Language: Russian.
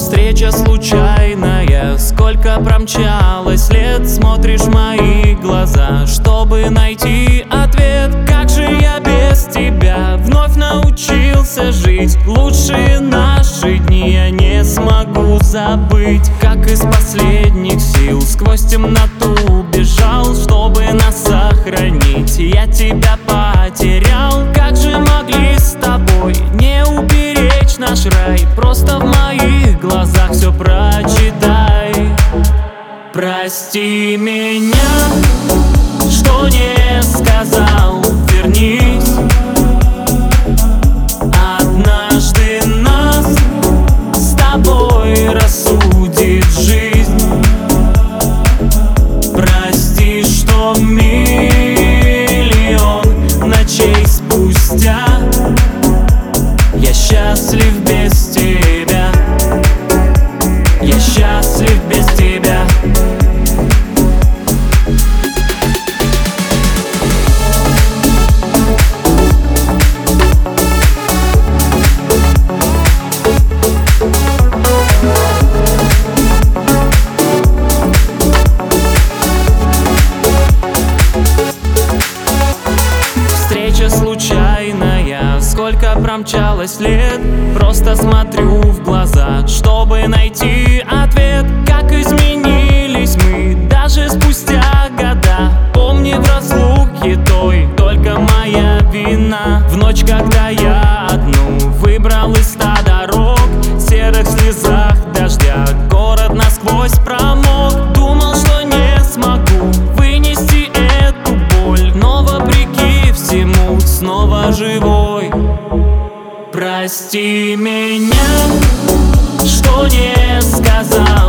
Встреча случайная, сколько промчалось лет. Смотришь в мои глаза, чтобы найти ответ. Как же я без тебя вновь научился жить? Лучшие наши дни я не смогу забыть. Как из последних сил сквозь темноту бежал, чтобы нас сохранить. Я тебя потерял. Как же могли с тобой не уберечь наш рай? Просто в моих глазах все прочитай. Прости меня, что не сказал, вернись. Однажды нас с тобой рассудит жизнь. Прости, что миллион ночей спустя я счастлив без тебя. Я счастлив без тебя. Встреча случайная, сколько промчалось лет. Просто смотрю в глаза, чтобы найти ответ. Как изменились мы даже спустя года. Помни, в разлуке той только моя вина. В ночь, когда я одну выбрал из 100 дорог, в серых слезах дождя город насквозь промок. Думал, что не смогу вынести эту боль, но вопреки всему снова живой. Прости меня, что не сказал,